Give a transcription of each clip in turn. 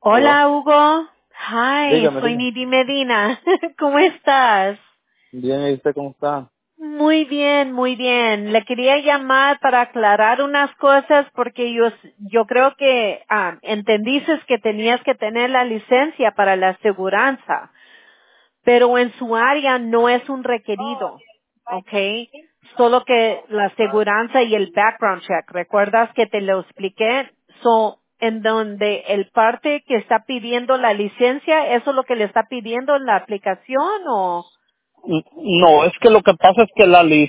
¿Aló? Hola, Hugo. Hi, Dígame, soy dígame. Nidi Medina. ¿Cómo estás? Bien, ¿y usted cómo está? Muy bien, muy bien. Le quería llamar para aclarar unas cosas porque yo creo que entendiste que tenías que tener la licencia para la aseguranza, pero en su área no es un requerido, ¿ok? Solo que la aseguranza y el background check. ¿Recuerdas que te lo expliqué? En donde el parte que está pidiendo la licencia, ¿eso es lo que le está pidiendo en la aplicación o? No, es que lo que pasa es que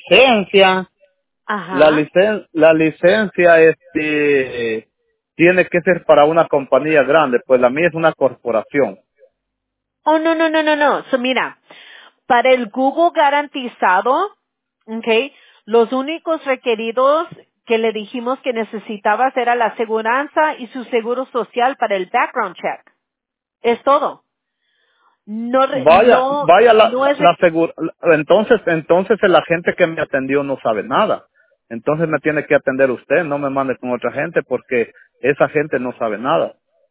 Ajá. la licencia, tiene que ser para una compañía grande, pues la mía es una corporación. Oh, no, no, no, no, no. Mira, para el Google garantizado, okay, los únicos requeridos que le dijimos que necesitabas era la aseguranza y su seguro social para el background check. Es todo. No, Vaya no es, entonces la gente que me atendió no sabe nada. Entonces me tiene que atender usted, no me mande con otra gente porque esa gente no sabe nada.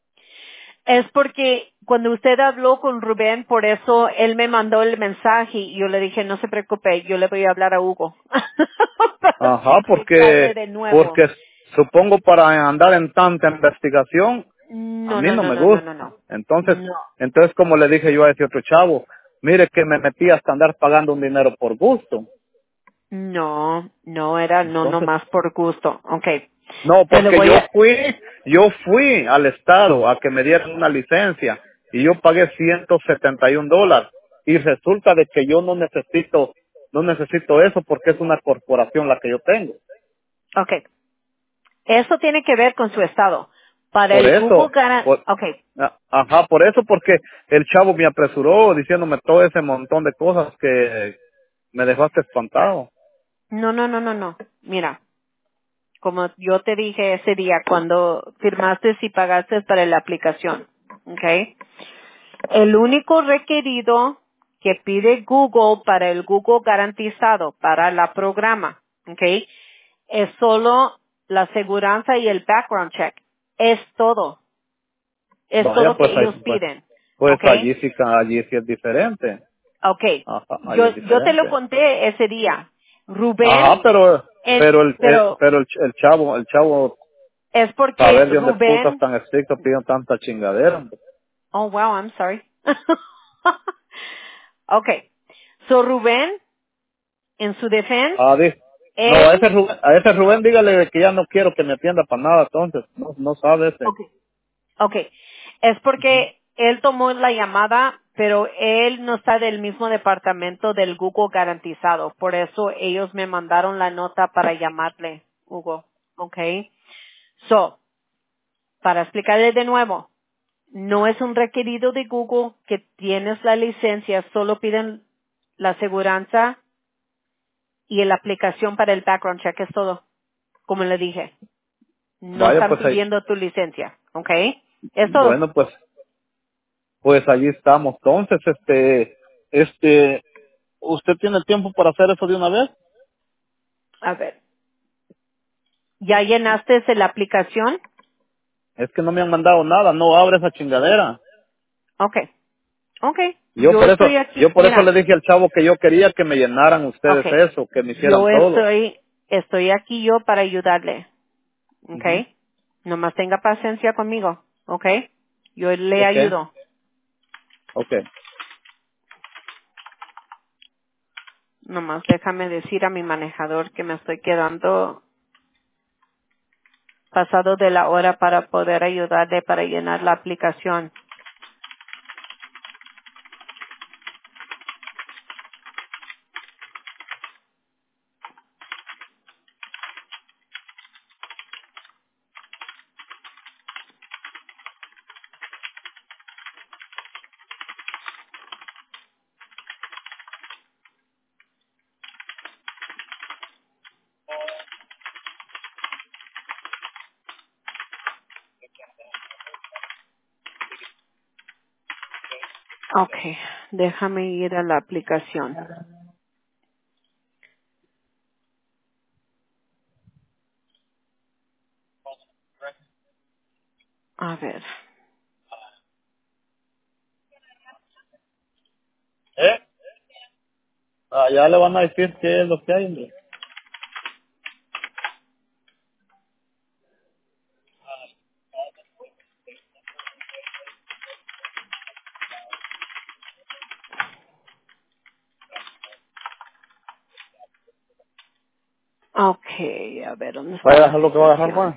es porque cuando usted habló con Rubén, por eso él me mandó el mensaje y yo le dije, no se preocupe, yo le voy a hablar a Hugo para Ajá, explicarle de nuevo. porque supongo para andar en tanta investigación, a No, mí no, no no, me no, no, gusta. no, no. Entonces, No. entonces como le dije yo a ese otro chavo, mire que me metí hasta andar pagando un dinero por gusto. No, no era, no, no Entonces, más por gusto. Okay. no, Te lo porque voy a, yo fui al estado a que me dieran una licencia y yo pagué $171 y resulta de que yo no necesito eso porque es una corporación la que yo tengo. okay. Eso tiene que ver con su estado. Para Por el Google eso, okay. ajá, por eso, porque el chavo me apresuró diciéndome todo ese montón de cosas que me dejaste espantado. No, no, no, no, no. Mira, como yo te dije ese día cuando firmaste y pagaste para la aplicación, okay. El único requerido que pide Google para el Google garantizado para la programa, okay, es solo la aseguranza y el background check. Es todo. Es Vaya, todo que ellos piden. pues ¿Ok? allí sí es diferente. Ok. Ajá, allí es Yo te lo diferente. conté ese día. Ajá, Rubén, pero el chavo, es porque saber de dónde putas Rubén, tan estricto piden tanta chingadera. Hombre. oh wow, I'm sorry. Ok. So Rubén, en su defensa, Ah, no, él, A ese Rubén dígale que ya no quiero que me atienda para nada, entonces, no sabe ese. ok, ok. Es porque él tomó la llamada, pero él no está del mismo departamento del Google garantizado. Por eso ellos me mandaron la nota para llamarle, Hugo. Ok. So, para explicarle de nuevo, no es un requerido de Google que tienes la licencia, solo piden la aseguranza y la aplicación para el background check, es todo, como le dije. No Vaya, están pues ahí, pidiendo tu licencia, ¿ok? Es todo. bueno, pues allí estamos. Entonces, ¿usted tiene tiempo para hacer eso de una vez? A ver, ¿ya llenaste la aplicación? Es que no me han mandado nada, no abre esa chingadera. Ok, ok. Yo por eso, Aquí, yo por eso le mira, dije al chavo que yo quería que me llenaran ok. ustedes eso, que me hicieran Yo todo. estoy aquí yo para ayudarle, ok. Ujú. Nomás tenga paciencia conmigo, ok. Yo le Ok, ayudo. ok. Nomás déjame decir a mi manejador que me estoy quedando pasado de la hora para poder ayudarle para llenar la aplicación. Ok, déjame ir a la aplicación. A ver. Allá le van a decir qué es lo que hay, hombre. Okay, a ver, ¿dónde está ¿Vaya a la dejar lo que va a dejar, situación? Juan?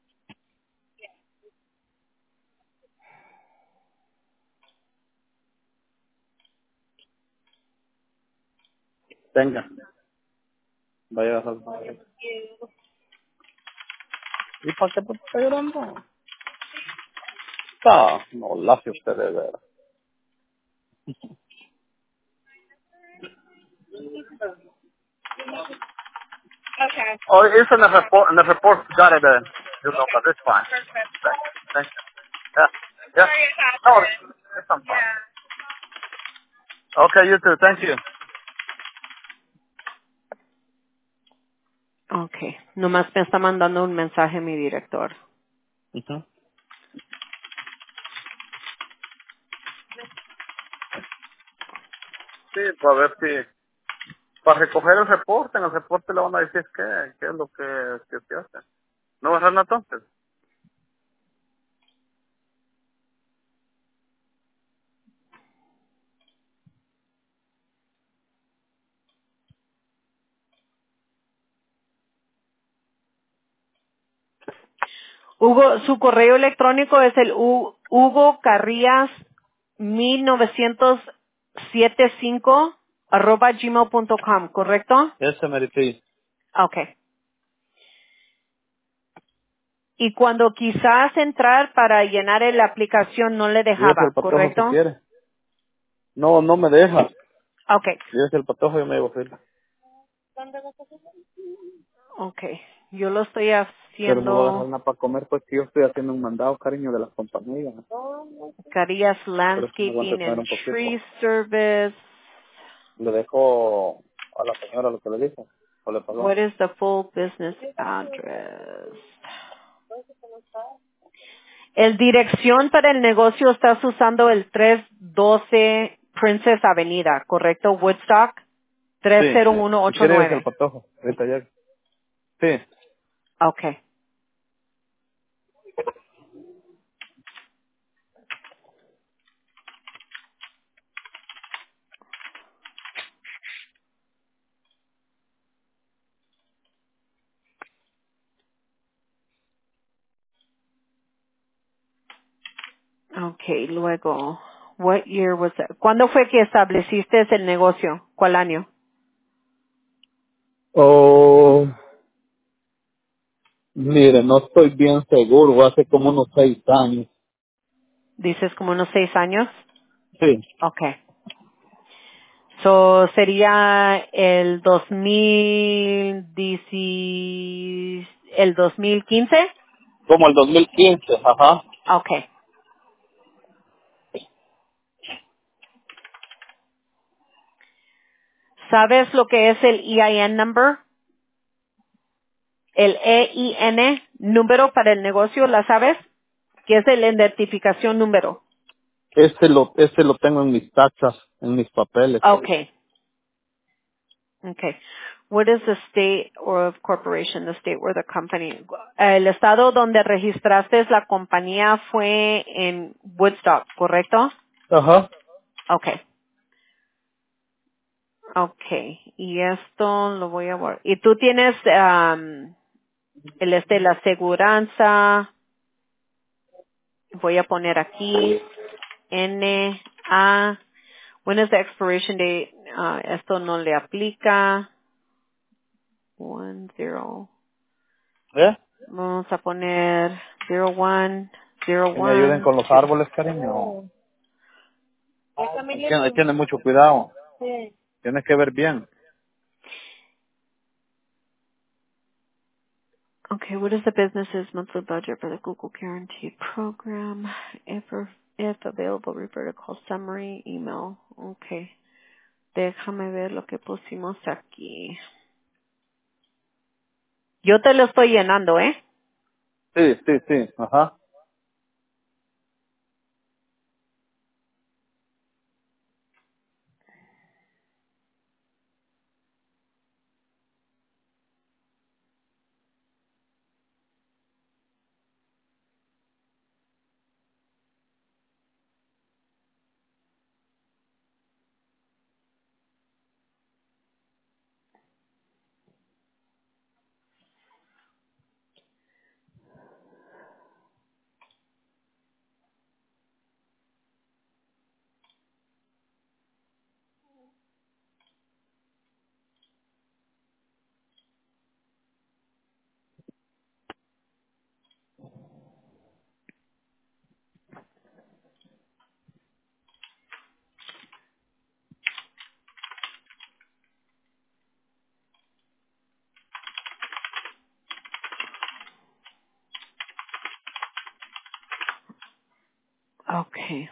Venga, vaya a dejar. ¿Y para qué te está llorando? No la hace usted de veras. Oh, it's in the report got it, you know, but it's fine. Thank you. Yeah, yeah. No, it's fine. Okay, you too, thank you. Okay, nomás me está mandando un mensaje mi director. Ujú. Sí, para ver si, para recoger el reporte, en el reporte le van a decir qué es lo que se hace. ¿No vas a entonces? Hugo, su correo electrónico es el Hugo Carrillas 1975 @gmail.com, ¿correcto? Ese me dice, Okay. Y cuando quizás entrar para llenar la aplicación no le dígase el dejaba, patojo si ¿correcto? quiere. No, no me deja. Okay. Dígase el patojo y yo me llevo fila. Okay. Yo lo estoy Pero no voy a dejar haciendo nada para comer, pues que yo estoy haciendo un mandado, cariño, de las compañías. Carías Por eso me aguanto Landscaping comer and un poquito. Tree Service. Le dejo a la señora lo que le dijo, o le pagó. What is the full business address? El dirección para el negocio estás usando el 312 Princess Avenida, ¿correcto? Woodstock Sí, si quiere dígase el 30189. patojo, ahorita ya. Sí, Okay. Okay, luego, what year was that? ¿Cuándo fue que estableciste el negocio? ¿Cuál año? oh, mire, no estoy bien seguro, hace como unos 6 años. Dices como unos 6 años. Sí, Okay. So, sería el 2010, el 2015. como el 2015, ajá. Okay. ¿Sabes lo que es el EIN number? El EIN número para el negocio, ¿la sabes? Que es el identificación número. Ese lo tengo en mis taxas, en mis papeles. Okay. Okay. What is the state or of corporation, the state where the company, el estado donde registraste la compañía fue en Woodstock, ¿correcto? Ajá. Okay. Okay. Y esto lo voy a guardar. Y tú tienes la aseguranza, voy a poner aquí NA. When is the expiration date? Esto no le aplica. 10. ¿Eh? Vamos a poner 01, Que me ayuden 01, con los 2. árboles, cariño. Tiene mucho cuidado. Tienes que ver bien. Okay, what is the business's monthly budget for the Google Guarantee Program? If available, refer to call summary, email. Okay. Déjame ver lo que pusimos aquí. Yo te lo estoy llenando, ¿eh? Sí, sí, sí. Ajá. Okay.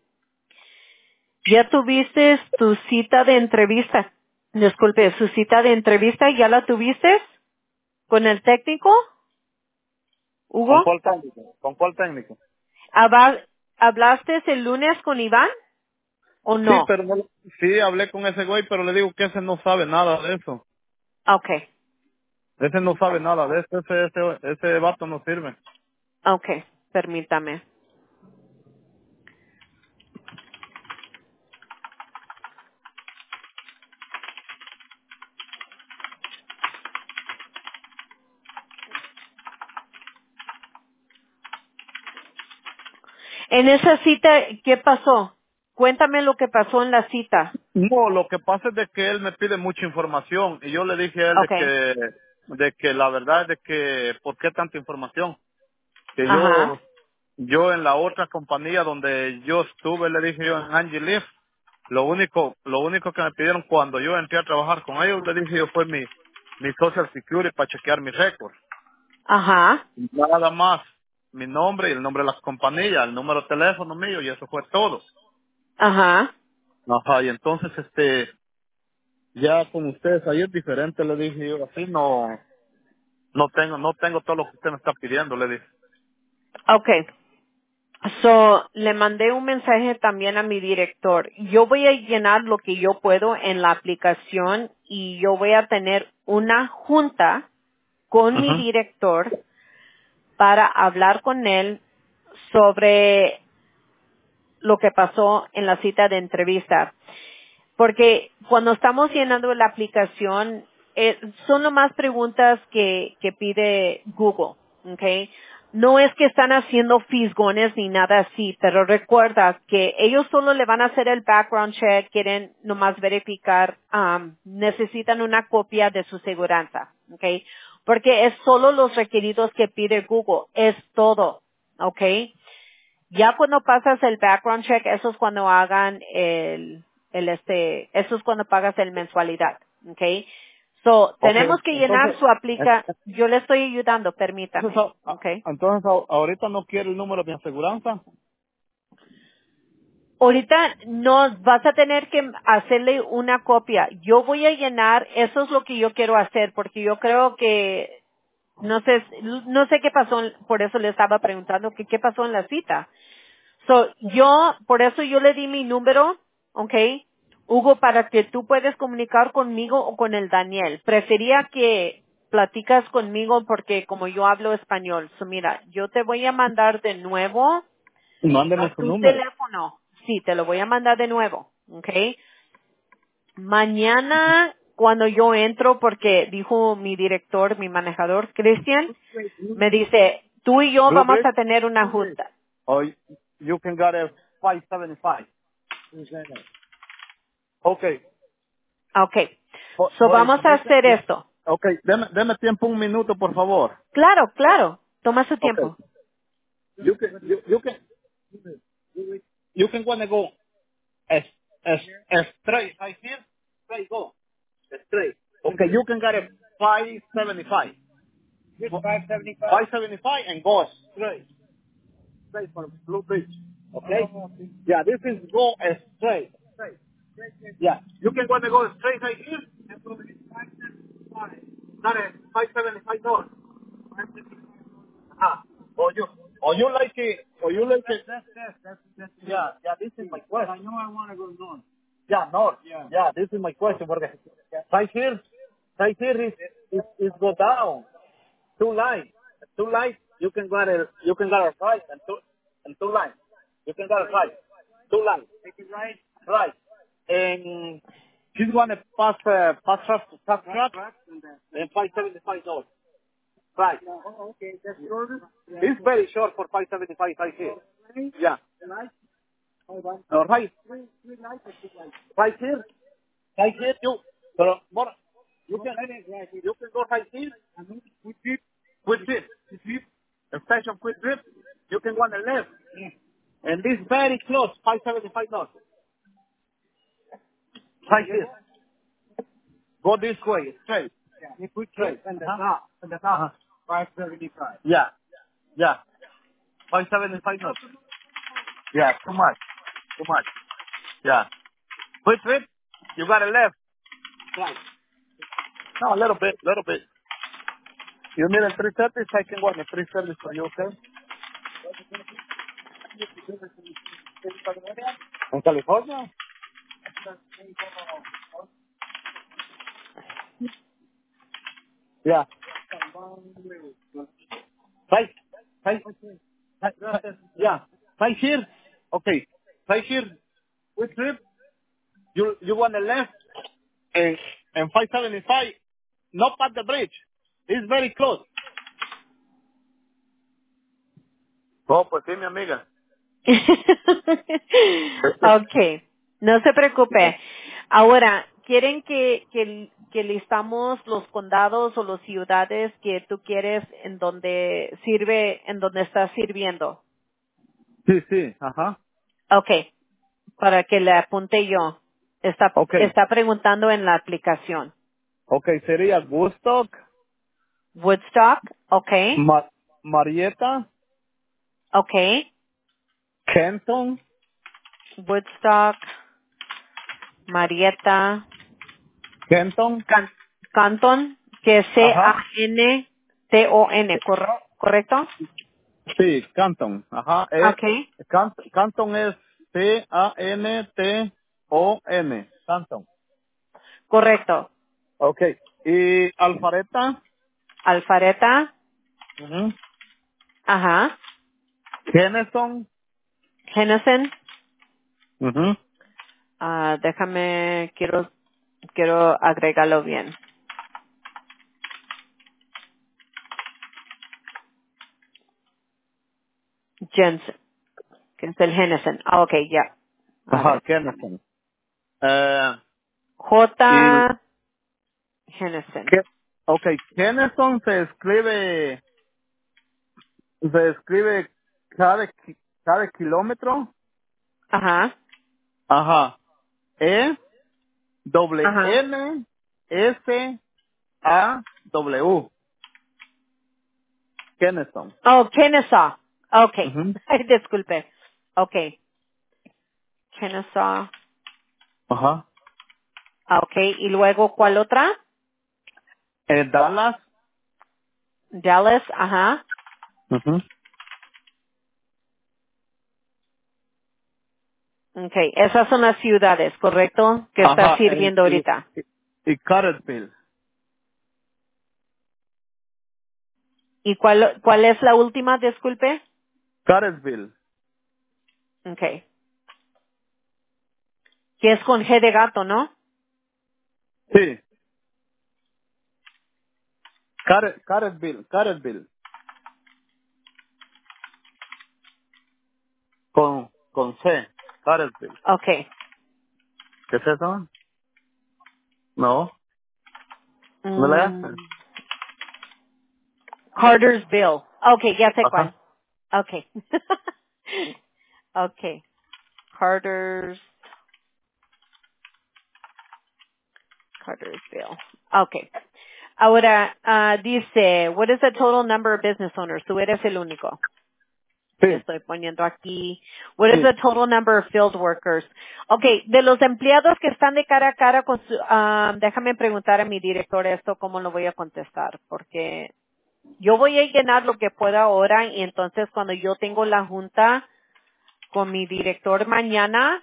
¿Ya tuviste tu cita de entrevista? Disculpe, ¿su cita de entrevista ya la tuviste con el técnico, ¿Con Hugo? cuál técnico? ¿Con cuál técnico? ¿Hablaste el lunes con Iván o Sí, no? pero sí, hablé con ese güey, pero le digo que ese no sabe nada de eso. Okay, Ese no sabe nada de eso, ese vato no sirve. okay, permítame. En esa cita, ¿qué pasó? Cuéntame lo que pasó en la cita. No, lo que pasa es de que él me pide mucha información y yo le dije a él Okay, de que la verdad es de que, ¿por qué tanta información? Que ajá, yo en la otra compañía donde yo estuve, le dije yo en Angie Leaf, lo único que me pidieron cuando yo entré a trabajar con ellos, le dije yo fue mi Social Security para chequear mi récord. ajá, Nada más, mi nombre y el nombre de las compañías, el número de teléfono mío y eso fue todo. ajá. Ajá, y entonces ya con ustedes ahí es diferente, le dije yo, así no tengo todo lo que usted me está pidiendo, le dije. Okay. So, le mandé un mensaje también a mi director. Yo voy a llenar lo que yo puedo en la aplicación y yo voy a tener una junta con mi Ajá. director para hablar con él sobre lo que pasó en la cita de entrevista. Porque cuando estamos llenando la aplicación, son nomás preguntas que pide Google, ¿ok? No es que están haciendo fisgones ni nada así, pero recuerda que ellos solo le van a hacer el background check, quieren nomás verificar, necesitan una copia de su seguranza, ¿ok? Porque es solo los requeridos que pide Google, es todo, ¿ok? Ya cuando pasas el background check, eso es cuando hagan eso es cuando pagas el mensualidad, ¿okay? So, Okay, tenemos que llenar su yo le estoy ayudando, permítame, ¿okay? entonces ahorita no quiere el número de mi aseguranza. Ahorita no vas a tener que hacerle una copia. Yo voy a llenar, eso es lo que yo quiero hacer, porque yo creo que no sé qué pasó, por eso le estaba preguntando que qué pasó en la cita. So, por eso yo le di mi número, ¿ok? Hugo, para que tú puedas comunicar conmigo o con el Daniel. Prefería que platicas conmigo porque como yo hablo español. So, mira, yo te voy a mandar de nuevo Mándeme a su tu número. teléfono. Sí, te lo voy a mandar de nuevo, ¿ok? Mañana, cuando yo entro, porque dijo mi director, mi manejador, Cristian, me dice, tú y yo vamos Blueberry, a tener una junta. or you can get a 575. Okay. Okay. So But if vamos a hacer esto. okay, deme tiempo un minuto, por favor. Claro, claro. Toma su Okay. tiempo. You can wanna go as as straight right here, straight go. Straight. Okay, you can get a 575. 575? 575 and go straight. Straight for Blue Bridge. Okay? Yeah, this is go straight. Yeah. You can wanna go straight right here. Not a 575 door. Ah. Or you like it. Yeah, this is my question. I know I want to go north. Yeah, north. Yeah, this is my question. Porque right here is go down. Two lines. Two lines, you can get a right and two lines. You can get a right. Two lines. Take it right. Right. And she's gonna pass truck and 575 dollars. Right. Okay, that's shorter? Yeah. It's very short for 575 right here. Yeah. Right. Right here. Right here, pero, bueno, you can go right here. Quick trip. Station quick trip. You can go on the left. And this very close, 575 knots. Right here. Go this way, straight. Quick trip. And the top. And the top. 575. Yeah. 575 knots. Yeah, too much. Too much. Yeah. Which way? You got it left. Right. No, a little bit, little bit. You need a 330, I can go on a 330 for you, okay? In California? Yeah. Right. Right. Right. Yeah. Right here. Okay. Right here. Which trip? You want the left and 575. Not at the bridge. It's very close. Oh, pues sí, mi amiga. Okay, no se preocupe. Ahora, ¿quieren que listamos los condados o las ciudades que tú quieres en donde estás sirviendo? Sí, sí. Ajá. Okay, para que le apunte yo. Okay. Está preguntando en la aplicación. Okay, sería Woodstock, Woodstock, okay, Marietta, okay. Kenton, Woodstock, Marietta, Kenton. Canton, que es Ajá. Canton, ¿correcto? Sí, Canton. Ajá. Okay, Canton es Canton. Canton. correcto. Okay. Y Alpharetta. Alpharetta, Ujú. ajá. Kenneson. Henderson, Ujú. quiero agregarlo bien. Jensen, que es el Henderson. Ah, okay, ya. A Ajá, ver. Kenneson. Y J. Henderson. que, okay, Kenneson se escribe cada kilómetro. Ajá, Ajá. E doble ajá. N S A W. Kenneson. Oh, Kennesaw. Okay. Ujú. Ay, disculpe. Okay. Kennesaw. Ajá. Okay. Y luego, ¿cuál otra? Dallas. Dallas, ajá. Ujú. Okay. Esas son las ciudades, ¿correcto? Que está Ajá. sirviendo ahorita. Y Cartersville. ¿Y cuál es la última, disculpe? Cartersville. Okay. Que es con G de gato, ¿no? Sí. Cartersville. Con C. Cartersville. Okay. ¿Qué es eso? No. ¿No le Mm, haces? Cartersville. Okay, ya sé cuál. Ajá. Okay. Okay. Cartersville. Okay. Ahora, dice, what is the total number of business owners? Tú eres el único. Sí. Estoy poniendo aquí. What is Sí. the total number of field workers? Okay, de los empleados que están de cara a cara con déjame preguntar a mi director esto, cómo lo voy a contestar, porque yo voy a llenar lo que pueda ahora y entonces cuando yo tengo la junta con mi director mañana,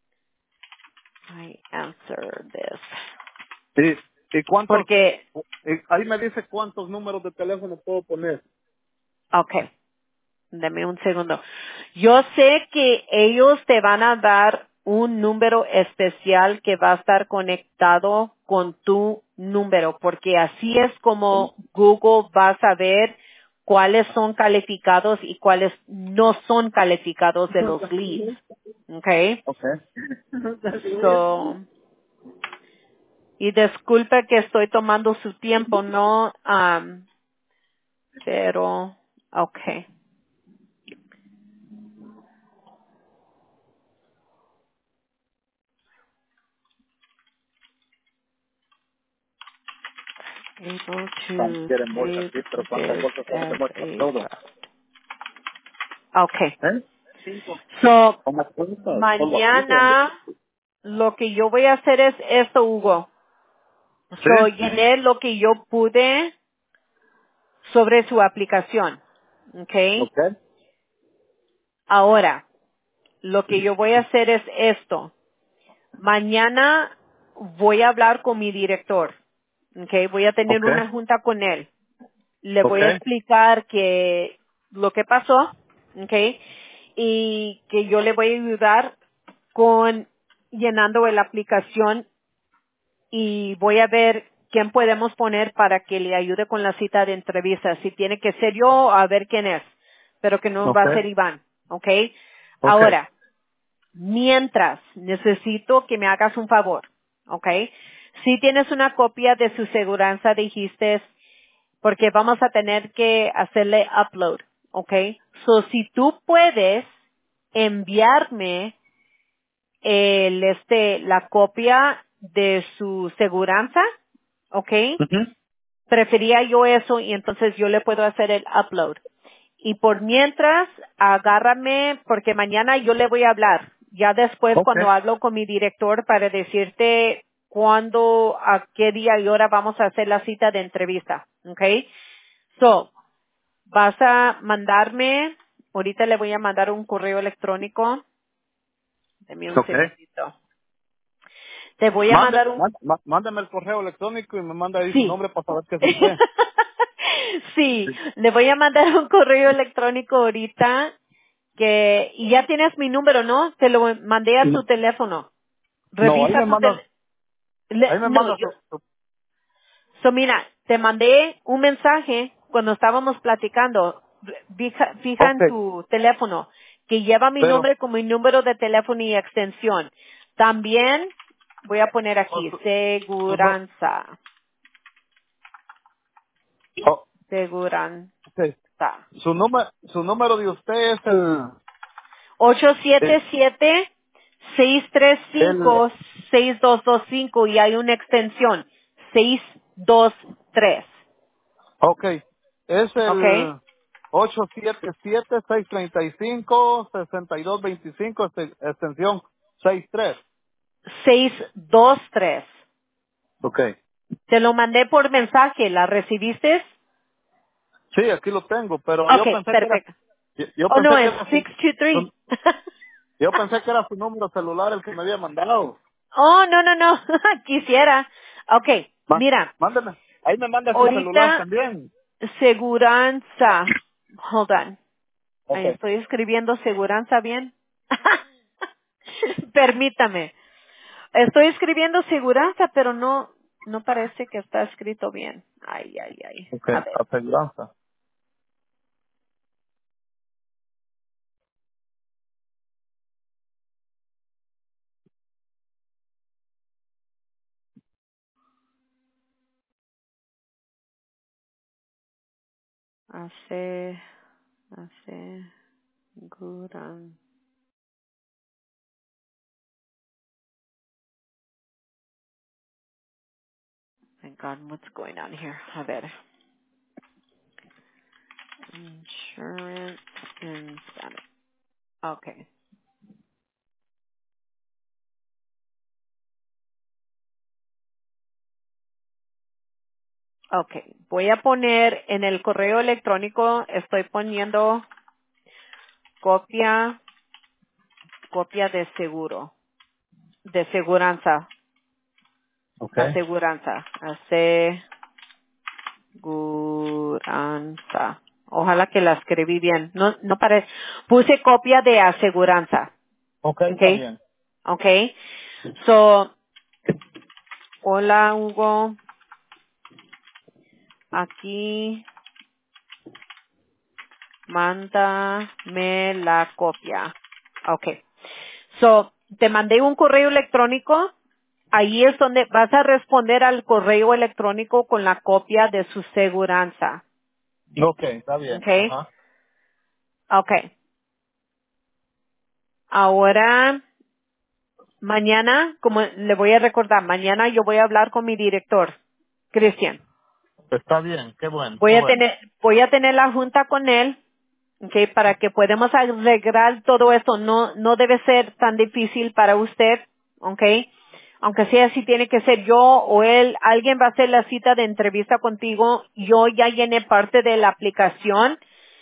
I answer this. ¿Y cuántos? Porque, Ahí me dice cuántos números de teléfono puedo poner. okay, deme un segundo. Yo sé que ellos te van a dar un número especial que va a estar conectado con tu número, porque así es como Google va a saber cuáles son calificados y cuáles no son calificados de los leads. Okay? Okay. So, y disculpe que estoy tomando su tiempo, ¿no? Pero, okay. Able Vamos, to quieren bolsa save aquí, pero cuántas this bolsas tenemos as de bolsa para a todo. draft. Okay. ¿Eh? So, ¿Cómo cuentas? Solo mañana lo que yo voy a hacer es esto, Hugo. So, ¿Sí? llené lo que yo pude sobre su aplicación. ¿Ok? Ok. Ahora, lo que yo voy a hacer es esto. Mañana voy a hablar con mi director. ¿Ok? Voy a tener Ok. una junta con él. Le Ok. voy a explicar que lo que pasó. ¿Ok? Y que yo le voy a ayudar con llenando la aplicación y voy a ver quién podemos poner para que le ayude con la cita de entrevista. Si tiene que ser yo, a ver quién es, pero que no va Ok. a ser Iván, ¿ok? Ok. Ahora, mientras, necesito que me hagas un favor, ¿ok? Si tienes una copia de su seguranza, dijiste, porque vamos a tener que hacerle upload, ¿ok? So, si tú puedes enviarme la copia de su seguranza, ¿ok? Ujú. Prefería yo eso y entonces yo le puedo hacer el upload. Y por mientras, agárrame, porque mañana yo le voy a hablar. Ya después Ok. cuando hablo con mi director para decirte cuándo, a qué día y hora vamos a hacer la cita de entrevista, ¿ok? So, vas a mandarme, ahorita le voy a mandar un correo electrónico. Deme un Ok. segundito. Te voy a mandar un... Mándame el correo electrónico y me manda ahí su Sí. nombre para saber que es usted. Sí, Sí. le voy a mandar un correo electrónico ahorita y ya tienes mi número, ¿no? Te lo mandé a No, tu teléfono. no, Revisa tu teléfono. ahí me No, manda mira, te mandé un mensaje cuando estábamos platicando. Fija ok, en tu teléfono que lleva mi pero, nombre como mi número de teléfono y extensión. También voy a poner oh, aquí, su no- seguranza, oh, seguranza. ok. Su número de usted es el, 877-635-6225 y hay una extensión 623. ok, es ¿Ok? el 877-635-6225, extensión 63. 623. Ok. Te lo mandé por mensaje. ¿La recibiste? Sí, aquí lo tengo, pero Ok, perfecto. yo Oh, no, pensé que es era 623. yo pensé que era su número celular el que me había mandado. Oh, no, no, no. Quisiera. Ok, mira. Mándeme, ahí me manda su celular Ahorita, también. seguranza. Hold on. Ok. Ay, estoy escribiendo seguranza bien. Permítame. Estoy escribiendo seguranza, pero no parece que está escrito bien. Ay, ay, ay. Ok, A ver. aseguranza. Aseguran. My God, what's going on here? A ver. Insurance incentive. Okay. Okay. Voy a poner en el correo electrónico, estoy poniendo copia de seguro, de seguranza, Ok. aseguranza, aseguranza. Ojalá que la escribí bien. No parece. Puse copia de aseguranza. Ok, está Okay. bien. Okay. So, hola Hugo, aquí mándame la copia. Okay. So, te mandé un correo electrónico. Ahí es donde vas a responder al correo electrónico con la copia de su seguranza. Ok, está bien. Okay. Ajá. Okay. Ahora, mañana, como le voy a recordar, mañana yo voy a hablar con mi director, Cristian. Está bien, qué bueno, qué bueno. Voy a tener la junta con él Okay, para que podamos arreglar todo esto. No debe ser tan difícil para usted, okay. Aunque sea si tiene que ser yo o él, alguien va a hacer la cita de entrevista contigo. Yo ya llené parte de la aplicación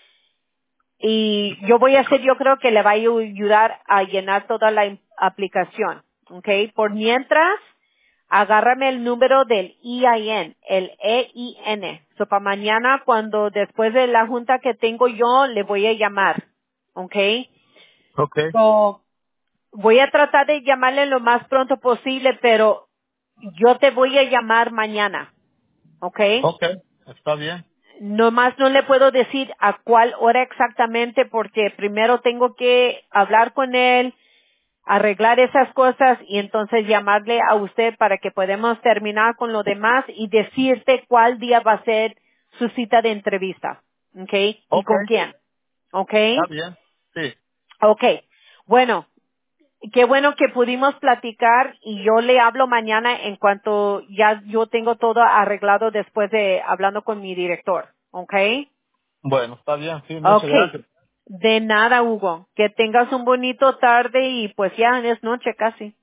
y yo voy a hacer, yo creo que le va a ayudar a llenar toda la aplicación, okay. Por mientras, agárrame el número del EIN, el EIN. So, para mañana, cuando después de la junta que tengo yo, le voy a llamar. ¿Ok? Okay. So, voy a tratar de llamarle lo más pronto posible, pero yo te voy a llamar mañana. ¿Ok? Okay. Está bien. Nomás no le puedo decir a cuál hora exactamente porque primero tengo que hablar con él, arreglar esas cosas y entonces llamarle a usted para que podamos terminar con lo demás y decirte cuál día va a ser su cita de entrevista. ¿Ok? ¿Y con Okay. quién? ¿Ok? Está bien. Sí. Ok. Bueno, qué bueno que pudimos platicar y yo le hablo mañana en cuanto ya yo tengo todo arreglado después de hablando con mi director. ¿Ok? Bueno, está bien. Sí, muchas Ok. gracias. De nada, Hugo. Que tengas un bonito tarde y pues ya es noche casi.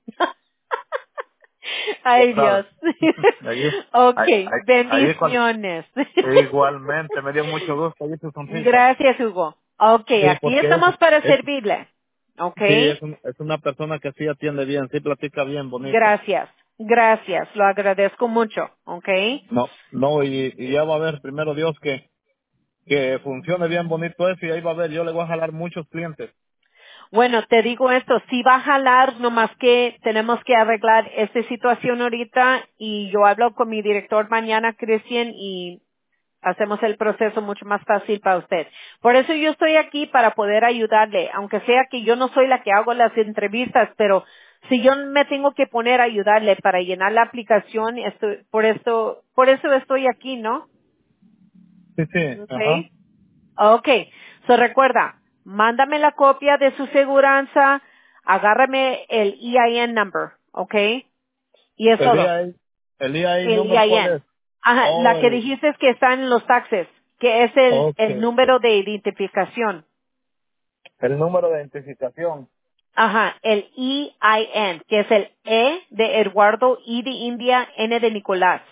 Ya Ay, Dios. sabes. Allí, Ok, ahí bendiciones. igualmente, me dio mucho gusto oír tu sonrisa. Gracias, Hugo. Ok, Sí, aquí porque estamos para es, servirle. Ok, sí, es una persona que sí atiende bien, sí platica bien, bonito. gracias. Gracias, lo agradezco mucho. Ok. No, no, y ya va a ver, primero Dios, que funcione bien bonito eso y ahí va a ver, yo le voy a jalar muchos clientes. Bueno, te digo esto, sí va a jalar, nomás que tenemos que arreglar esta situación ahorita y yo hablo con mi director mañana, Cristian, y hacemos el proceso mucho más fácil para usted. Por eso yo estoy aquí para poder ayudarle, aunque sea que yo no soy la que hago las entrevistas, pero si yo me tengo que poner a ayudarle para llenar la aplicación, por eso estoy aquí, ¿no? Sí, sí, ajá. Okay. Okay. So recuerda, mándame la copia de su seguranza, agárrame el EIN number, okay? Y es El todo. día ahí, el día ahí, El número cuál EIN. es. Ajá, Oh, la que dijiste es que está en los taxes, que es el okay. número de identificación. El número de identificación. Ajá, el EIN, que es el E de Eduardo, I de India, N de Nicolás.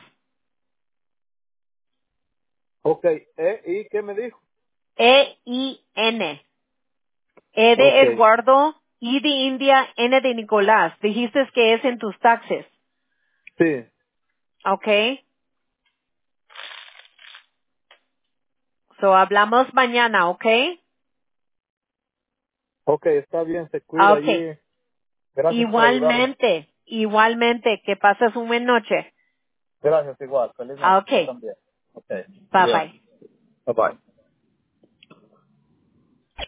Okay, ¿y qué me dijo? EIN. E de Okay, Eduardo, I de India, N de Nicolás. Dijiste que es en tus taxes. sí. Okay. So hablamos mañana, okay? Okay, está bien, se Ah, cuida okay. allí. Gracias por ayudarme. Igualmente, que pases una buena noche. Gracias igual, feliz Ah, noche, tú okay. también. Okay, Bye adiós. bye. Bye bye.